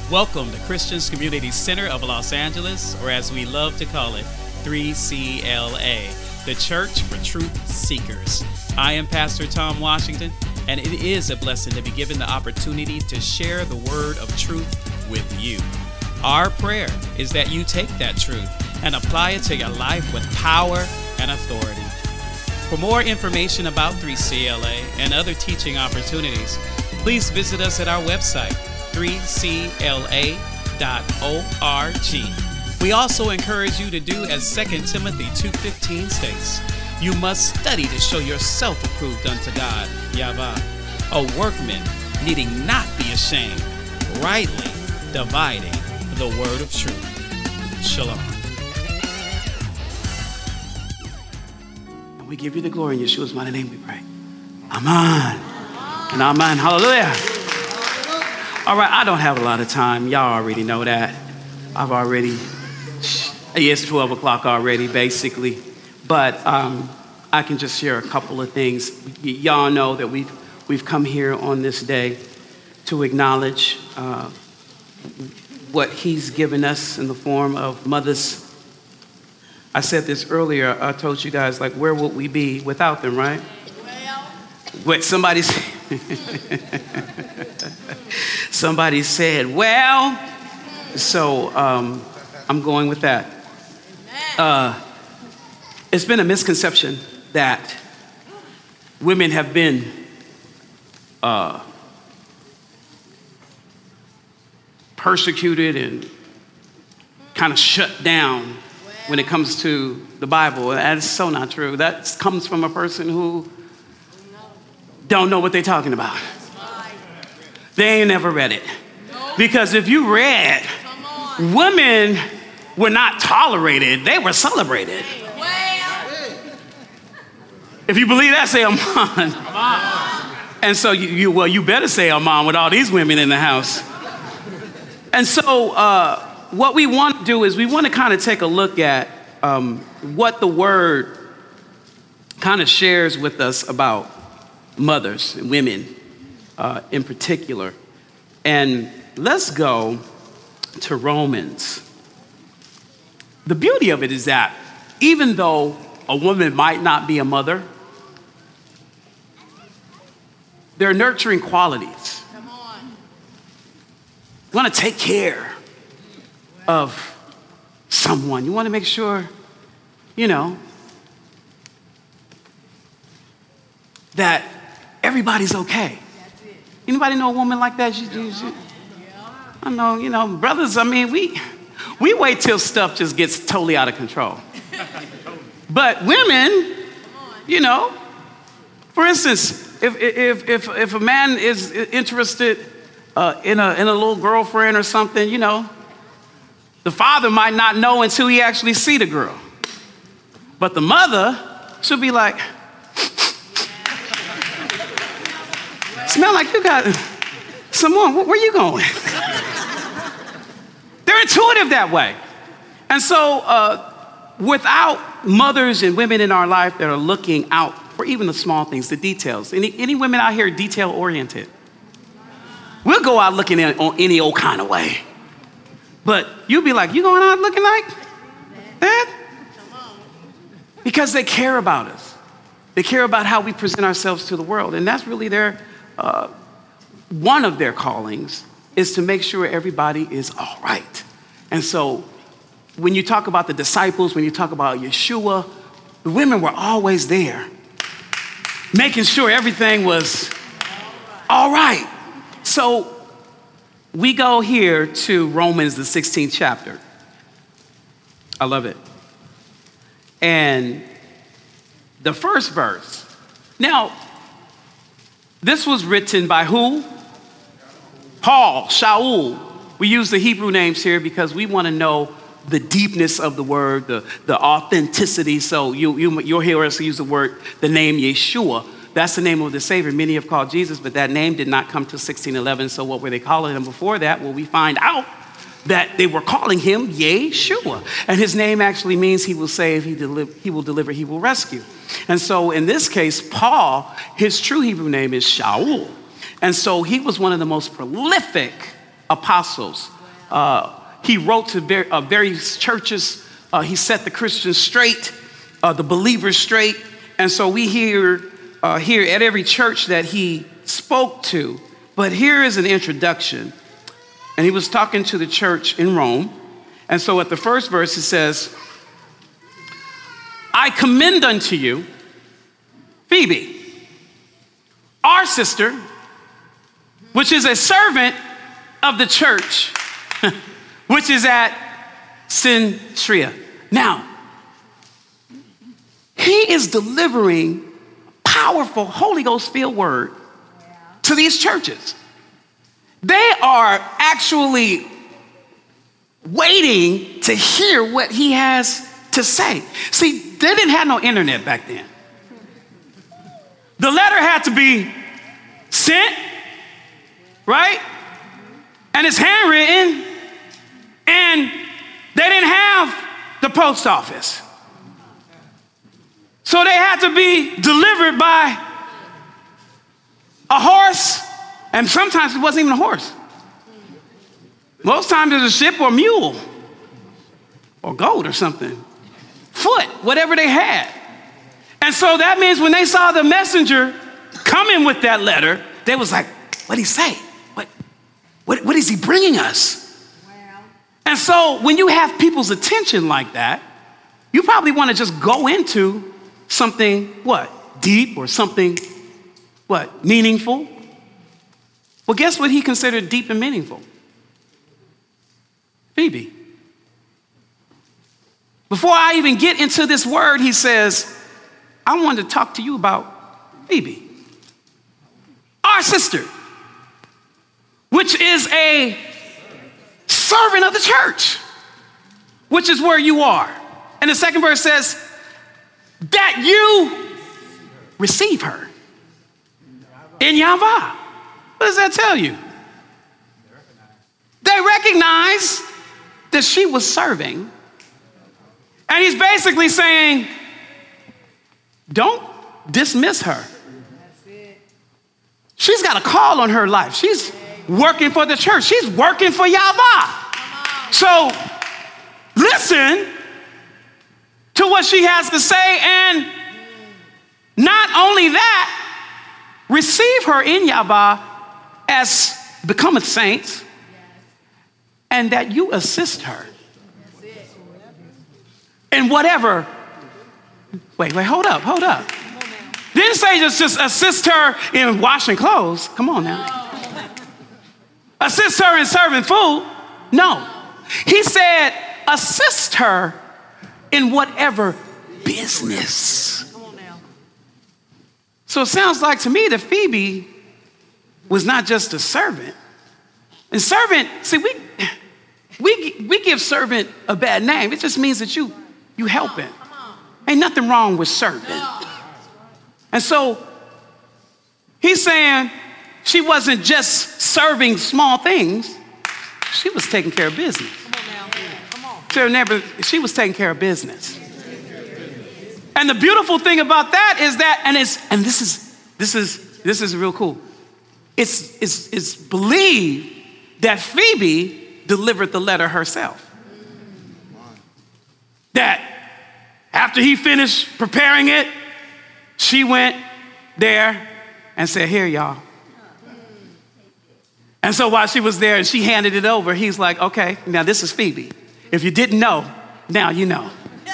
Welcome to Christians Community Center of Los Angeles, or as we love to call it, 3CLA, the Church for Truth Seekers. I am Pastor Tom Washington, and it is a blessing to be given the opportunity to share the word of truth with you. Our prayer is that you take that truth and apply it to your life with power and authority. For more information about 3CLA and other teaching opportunities, please visit us at our website, 3cla.org. We also encourage you to do as 2 Timothy 2:15 states, you must study to show yourself approved unto God, Yahweh, a workman needing not be ashamed, rightly dividing the word of truth. Shalom. And we give you the glory in Yeshua's mighty name we pray. Amen. And amen. Hallelujah. All right, I don't have a lot of time. Y'all already know that. It's 12 o'clock already, basically. But I can just share a couple of things. Y'all know that we've come here on this day to acknowledge what he's given us in the form of mothers. I said this earlier. I told you guys, like, where would we be without them, right? Wait, somebody said, well, so I'm going with that. It's been a misconception that women have been persecuted and kind of shut down when it comes to the Bible. That is so not true. That comes from a person who don't know what they're talking about. They ain't never read it. Because if you read, women were not tolerated, they were celebrated. If you believe that, say amen. And so you better say amen with all these women in the house. And so what we want to do is we want to kind of take a look at what the word kind of shares with us about mothers and women in particular. And let's go to Romans. The beauty of it is that even though a woman might not be a mother, there are nurturing qualities. Come on. You want to take care of someone. You want to make sure, that everybody's okay. Anybody know a woman like that? I know, brothers, we wait till stuff just gets totally out of control. But women, for instance, if a man is interested in a little girlfriend or something, the father might not know until he actually see the girl. But the mother should be like, smell like you got someone. Where you going? They're intuitive that way. And so without mothers and women in our life that are looking out for even the small things, the details. Any women out here detail oriented? We'll go out looking on any old kind of way. But you'll be like, you going out looking like that? Because they care about us. They care about how we present ourselves to the world. And that's really one of their callings is to make sure everybody is all right. And so when you talk about the disciples, when you talk about Yeshua, the women were always there, making sure everything was all right. So we go here to Romans, the 16th chapter. I love it. And the first verse. Now, this was written by who? Paul, Shaul. We use the Hebrew names here because we want to know the deepness of the word, the authenticity. So you'll hear us use the name Yeshua. That's the name of the Savior. Many have called Jesus, but that name did not come till 1611. So what were they calling him before that? Well, we find out that they were calling him Yeshua. And his name actually means he will save, he will deliver, he will rescue. And so in this case, Paul, his true Hebrew name is Shaul. And so he was one of the most prolific apostles He wrote to various churches. He set the Christians straight, the believers straight. And so we hear here at every church that he spoke to. But here is an introduction. And he was talking to the church in Rome. And so at the first verse, it says, I commend unto you Phoebe, our sister, which is a servant of the church, which is at Cenchrea. Now, he is delivering powerful Holy Ghost-filled word to these churches. They are actually waiting to hear what he has to say. See, they didn't have no internet back then. The letter had to be sent, right? And it's handwritten, and they didn't have the post office. So they had to be delivered by a horse, and sometimes it wasn't even a horse. Most times it was a ship or a mule or goat or something, foot, whatever they had. And so that means when they saw the messenger coming with that letter, they was like, what'd he say? What is he bringing us? Wow. And so when you have people's attention like that, you probably want to just go into something, deep or something, meaningful? Well, guess what he considered deep and meaningful? Phoebe. Before I even get into this word, he says, I wanted to talk to you about Phoebe, our sister, which is a servant of the church, which is where you are. And the second verse says, that you receive her in Yahweh. What does that tell you? They recognized that she was serving. And he's basically saying, don't dismiss her. She's got a call on her life. She's working for the church. She's working for Yahweh. So listen to what she has to say, and not only that, receive her in Yahweh as becometh saints, and that you assist her in whatever. Wait, hold up. Didn't say just assist her in washing clothes. Come on now. Assist her in serving food. No. He said assist her in whatever business. So it sounds like to me that Phoebe was not just a servant. And servant, see, we give servant a bad name. It just means that you helping. Ain't nothing wrong with serving. And so he's saying she wasn't just serving small things. She was taking care of business. She was taking care of business. And the beautiful thing about that is that, and this is real cool. It's believed that Phoebe delivered the letter herself. That after he finished preparing it, she went there and said, here, y'all. And so while she was there and she handed it over, he's like, okay, now this is Phoebe. If you didn't know, now you know.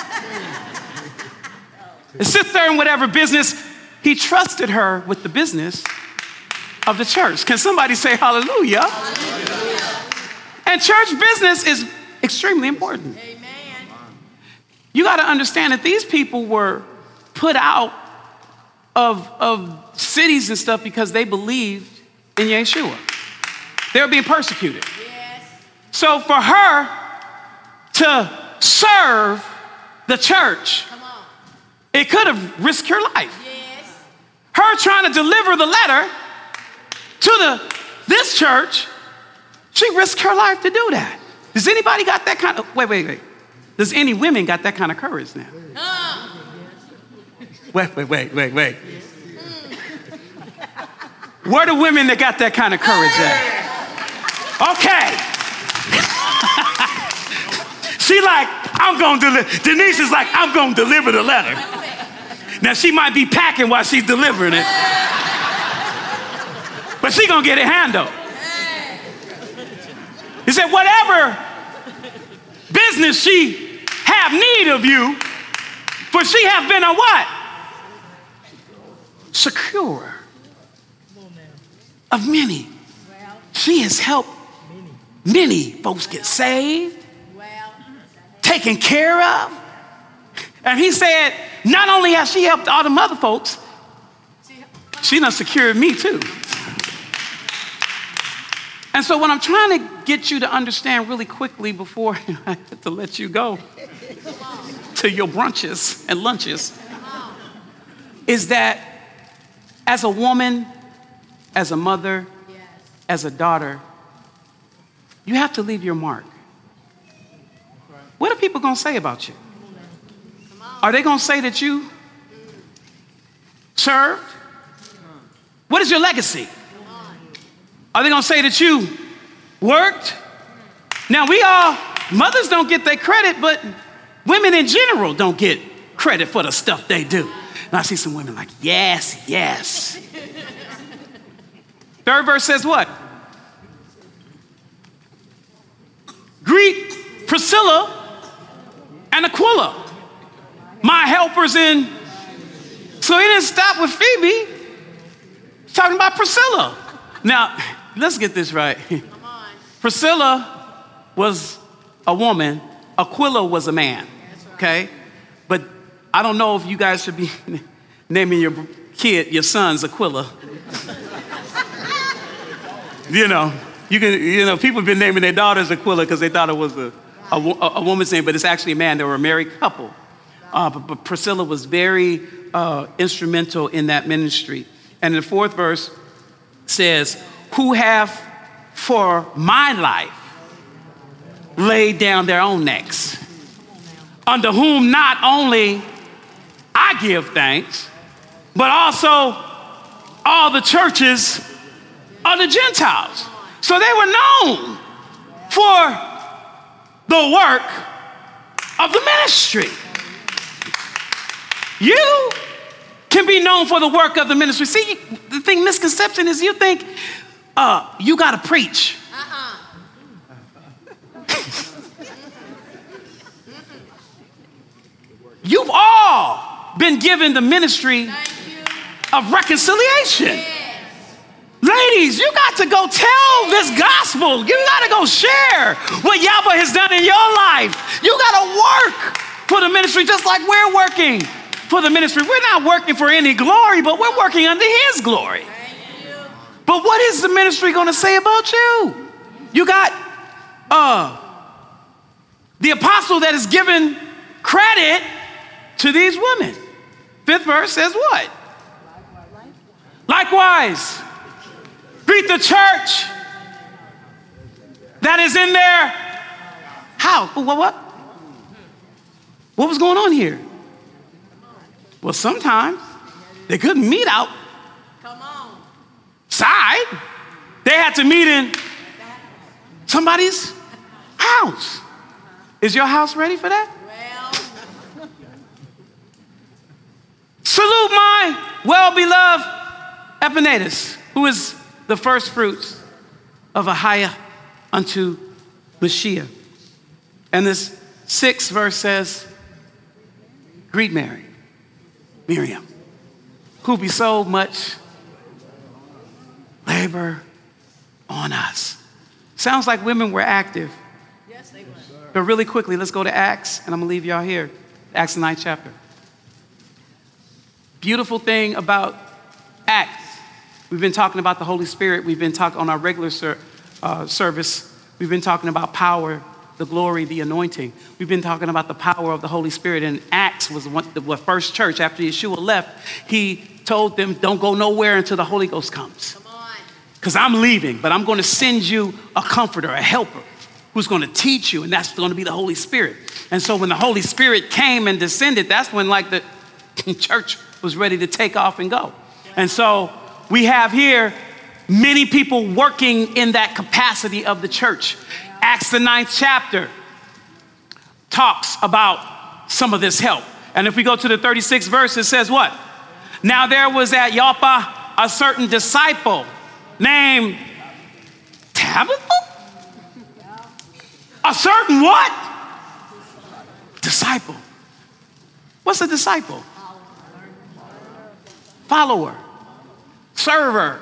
And sit there in whatever business, he trusted her with the business of the church. Can somebody say hallelujah? Hallelujah. And church business is extremely important. Amen. You got to understand that these people were put out of cities and stuff because they believed in Yeshua. They were being persecuted. Yes. So for her to serve the church, it could have risked her life. Yes. Her trying to deliver the letter to this church, she risked her life to do that. Does anybody got that kind of, wait. Does any women got that kind of courage now? Wait. Where are the women that got that kind of courage at? Okay. She like, I'm going to deliver. Denise is like, I'm going to deliver the letter. Now, she might be packing while she's delivering it. But she going to get it handled. He said, whatever business she have need of you, for she have been a what? Secure of many. She has helped many folks get saved, taken care of. And he said, not only has she helped all them other folks, she done secured me too. And so what I'm trying to get you to understand really quickly before I have to let you go to your brunches and lunches is that as a woman, as a mother, as a daughter, you have to leave your mark. What are people going to say about you? Are they going to say that you served? What is your legacy? Are they going to say that you worked? Now, mothers don't get their credit, but women in general don't get credit for the stuff they do. And I see some women like, yes, yes. Third verse says what? Greet Priscilla and Aquila, my helpers in. So he didn't stop with Phoebe. He's talking about Priscilla. Now, let's get this right. Priscilla was a woman. Aquila was a man. Okay? But I don't know if you guys should be naming your sons Aquila. People have been naming their daughters Aquila because they thought it was a woman's name, but it's actually a man. They were a married couple. But Priscilla was very instrumental in that ministry. And the fourth verse says, who have for my life laid down their own necks, under whom not only I give thanks, but also all the churches of the Gentiles. So they were known for the work of the ministry. You can be known for the work of the ministry. See, the misconception is you think you got to preach. You've all been given the ministry of reconciliation. Ladies, you got to go tell this gospel. You got to go share what Yahweh has done in your life. You got to work for the ministry just like we're working for the ministry. We're not working for any glory, but we're working under his glory. But what is the ministry going to say about you? You got the apostle that is given credit to these women. Fifth verse says what? Likewise, greet the church that is in their house. What? What was going on here? Well, sometimes they couldn't meet outside. They had to meet in somebody's house. Is your house ready for that? Salute my well-beloved Epaenetus, who is the first fruits of Ahiah unto Mashiach. And this sixth verse says, greet Miriam, who bestowed much labor on us. Sounds like women were active. Yes, they were. But really quickly, let's go to Acts, and I'm going to leave y'all here. Acts, the 9th chapter. Beautiful thing about Acts. We've been talking about the Holy Spirit. We've been talking on our regular service. We've been talking about power, the glory, the anointing. We've been talking about the power of the Holy Spirit. And Acts was the first church after Yeshua left. He told them, don't go nowhere until the Holy Ghost comes. Because I'm leaving, but I'm going to send you a comforter, a helper, who's going to teach you, and that's going to be the Holy Spirit. And so when the Holy Spirit came and descended, that's when like the church was ready to take off and go. And so we have here many people working in that capacity of the church. Acts the 9th chapter. talks about some of this help. And if we go to the 36th verse, it says what? Now there was at Joppa a certain disciple named Tabitha? A certain what? Disciple. What's a disciple? Follower. Server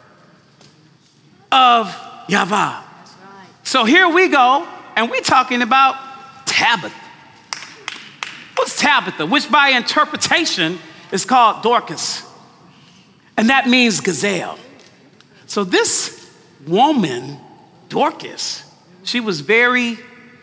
of Yahweh. So here we go, and we're talking about Tabitha. What's Tabitha? Which by interpretation is called Dorcas. And that means gazelle. So this woman, Dorcas, she was very,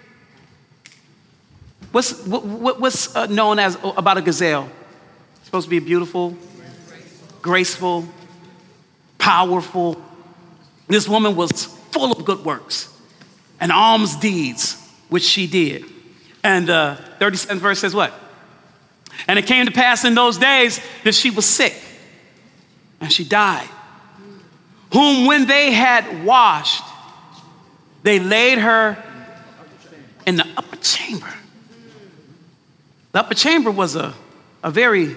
what's known as about a gazelle? It's supposed to be beautiful, graceful, powerful. This woman was full of good works and alms deeds, which she did. And 37th verse says what? And it came to pass in those days that she was sick and she died, whom when they had washed, they laid her in the upper chamber. The upper chamber was a very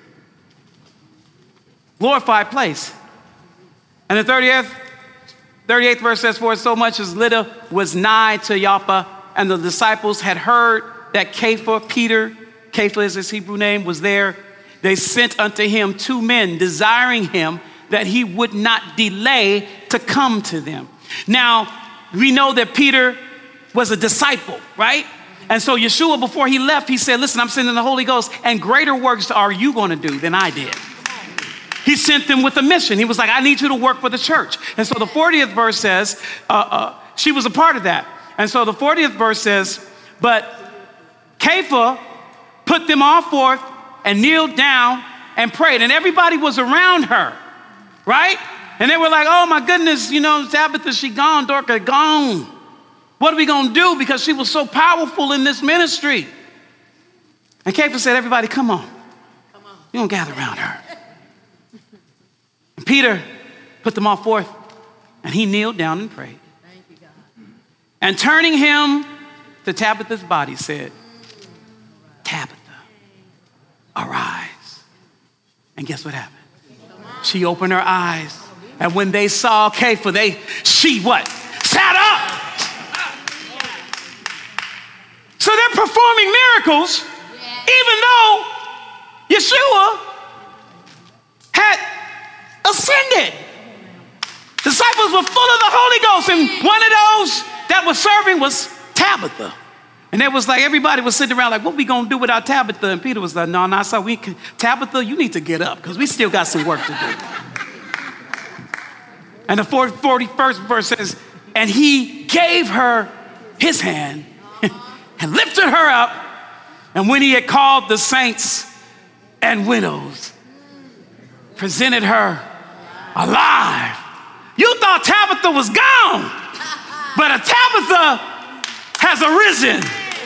glorified place. And the 38th verse says, for so much as Lydda was nigh to Joppa, and the disciples had heard that Peter, is his Hebrew name, was there, they sent unto him 2 men, desiring him that he would not delay to come to them. Now, we know that Peter was a disciple, right? And so Yeshua, before he left, he said, listen, I'm sending the Holy Ghost, and greater works are you going to do than I did. He sent them with a mission. He was like, I need you to work for the church. And so the 40th verse says, she was a part of that. And so the 40th verse says, but Kepha put them all forth and kneeled down and prayed. And everybody was around her, right? And they were like, oh my goodness, Tabitha, she gone, Dorcas gone. What are we going to do? Because she was so powerful in this ministry. And Kepha said, everybody, come on. You don't gather around her. And Peter put them all forth and he kneeled down and prayed. Thank you, God. And turning him to Tabitha's body said, Tabitha, arise. And guess what happened? She opened her eyes. And when they saw Kepha, she what? Sat up. So they're performing miracles, even though Yeshua had ascended. Disciples were full of the Holy Ghost, and one of those that was serving was Tabitha. And it was like everybody was sitting around like, what we gonna do without Tabitha? And Peter was like, no, Tabitha, you need to get up because we still got some work to do. And the 41st verse says, and he gave her his hand and lifted her up. And when he had called the saints and widows, presented her alive. You thought Tabitha was gone, but a Tabitha has arisen.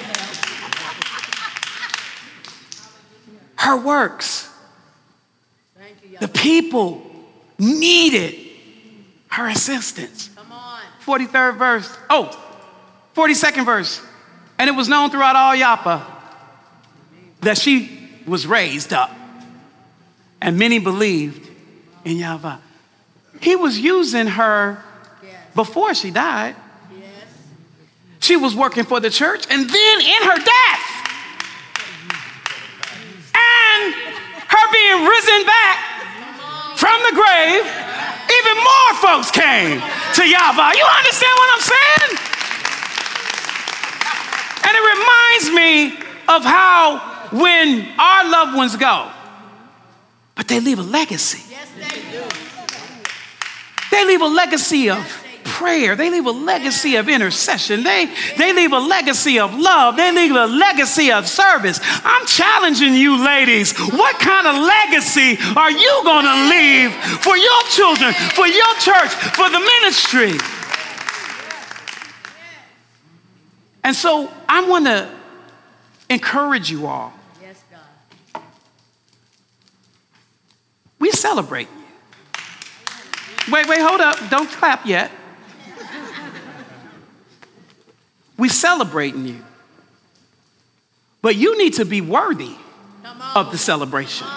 Her works. The people needed her assistance. 43rd verse. 42nd verse. And it was known throughout all Joppa that she was raised up. And many believed in Yahweh. He was using her before she died. She was working for the church, and then in her death, and her being risen back from the grave, even more folks came to Yahweh. You understand what I'm saying? And it reminds me of how when our loved ones go, but they leave a legacy. Yes, they do. They leave a legacy of prayer. They leave a legacy of intercession. They leave a legacy of love. They leave a legacy of service. I'm challenging you ladies. What kind of legacy are you going to leave for your children, for your church, for the ministry? And so I want to encourage you all. Yes, God. We celebrate you. Wait, hold up. Don't clap yet. We celebrating you. But you need to be worthy of the celebration.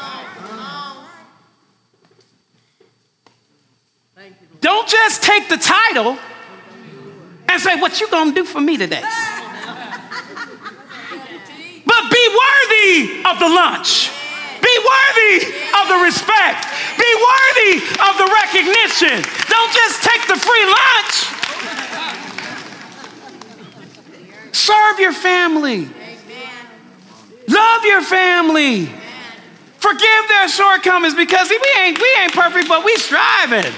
Don't just take the title and say, what you gonna do for me today? But be worthy of the lunch. Be worthy of the respect. Be worthy of the recognition. Don't just take the free lunch. Serve your family. Love your family. Forgive their shortcomings, because we ain't perfect, but we striving.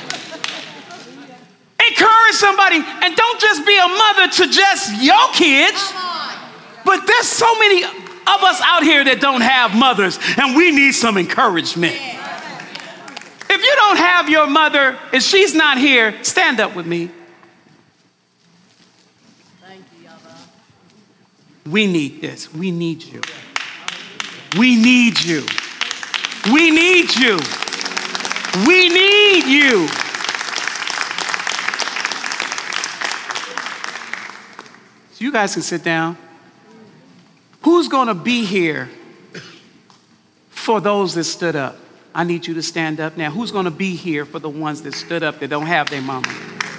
Encourage somebody, and don't just be a mother to just your kids. But there's so many of us out here that don't have mothers, and we need some encouragement. If you don't have your mother, if she's not here, stand up with me. Thank you, Yaba. We need this. We need you. We need you. We need you. We need you. So you guys can sit down. Who's going to be here for those that stood up? I need you to stand up now. Who's going to be here for the ones that stood up that don't have their mama?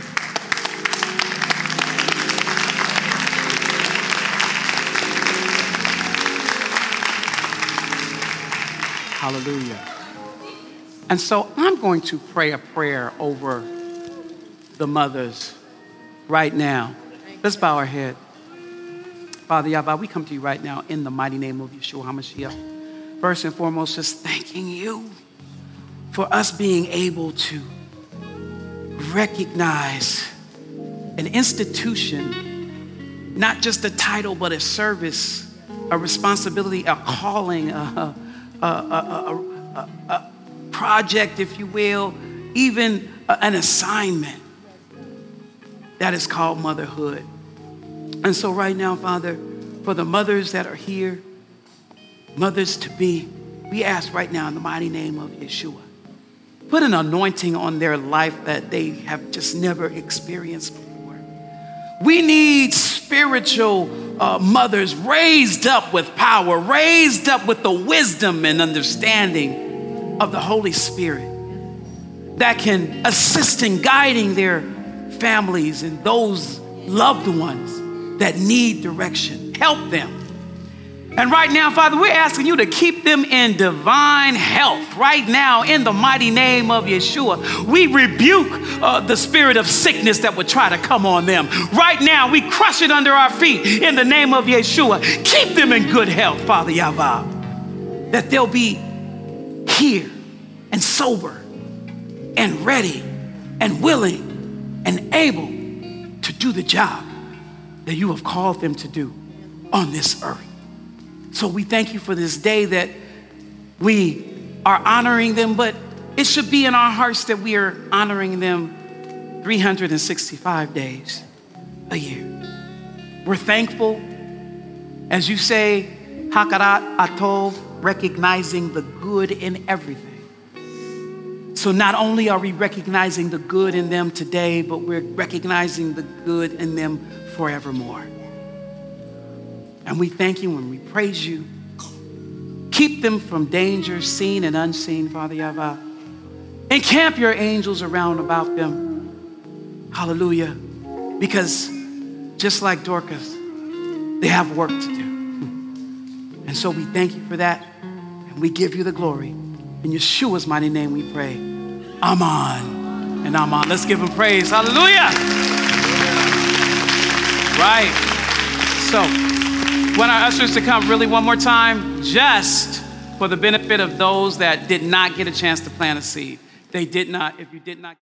Hallelujah. And so I'm going to pray a prayer over the mothers right now. Let's bow our head. Father Yahweh, we come to you right now in the mighty name of Yeshua HaMashiach. First and foremost, just thanking you for us being able to recognize an institution, not just a title, but a service, a responsibility, a calling, a project, if you will, even an assignment that is called motherhood. And so right now, Father, for the mothers that are here, mothers to be, we ask right now in the mighty name of Yeshua, put an anointing on their life that they have just never experienced before. We need spiritual mothers raised up with power, raised up with the wisdom and understanding of the Holy Spirit that can assist in guiding their families and those loved ones that need direction. Help them. And right now, Father, we're asking you to keep them in divine health. Right now, in the mighty name of Yeshua, we rebuke the spirit of sickness that would try to come on them. Right now, we crush it under our feet in the name of Yeshua. Keep them in good health, Father Yahweh, that they'll be here and sober and ready and willing and able to do the job that you have called them to do on this earth. So we thank you for this day that we are honoring them, but it should be in our hearts that we are honoring them 365 days a year. We're thankful, as you say, Hakarat Atov, recognizing the good in everything. So not only are we recognizing the good in them today, but we're recognizing the good in them forevermore. And we thank you and we praise you. Keep them from danger, seen and unseen, Father Yahweh. Encamp your angels around about them. Hallelujah. Because just like Dorcas, they have work to do. And so we thank you for that. And we give you the glory. In Yeshua's mighty name we pray. Amen and amen. Let's give him praise. Hallelujah. Right. So, want our ushers to come really one more time, just for the benefit of those that did not get a chance to plant a seed. They did not, if you did not.